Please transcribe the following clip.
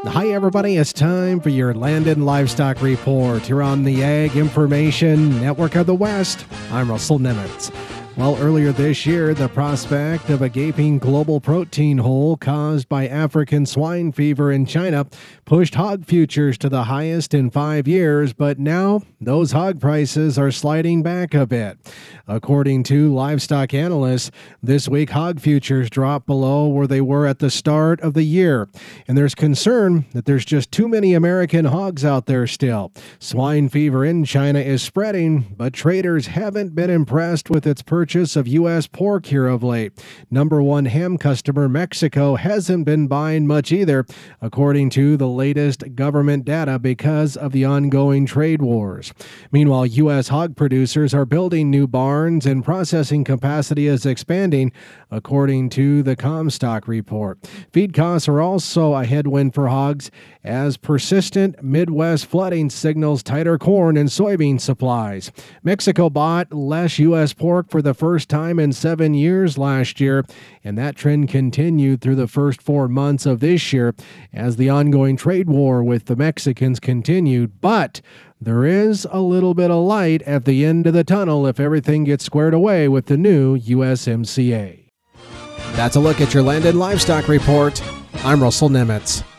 Hi, everybody. It's time for your Landed Livestock Report here on the Ag Information Network of the West. I'm Russell Nemitz. Well, earlier this year, the prospect of a gaping global protein hole caused by African swine fever in China pushed hog futures to the highest in 5 years, but now those hog prices are sliding back a bit. According to livestock analysts, this week hog futures dropped below where they were at the start of the year, and there's concern that there's just too many American hogs out there still. Swine fever in China is spreading, but traders haven't been impressed with its purchase of U.S. pork here of late. Number one ham customer, Mexico, hasn't been buying much either, according to the latest government data because of the ongoing trade wars. Meanwhile, U.S. hog producers are building new barns and processing capacity is expanding, according to the Comstock report. Feed costs are also a headwind for hogs as persistent Midwest flooding signals tighter corn and soybean supplies. Mexico bought less U.S. pork for the first time in 7 years last year, and that trend continued through the first 4 months of this year as the ongoing trade war with the Mexicans continued. But there is a little bit of light at the end of the tunnel if everything gets squared away with the new USMCA. That's a look at your Landed Livestock Report. I'm Russell Nemitz.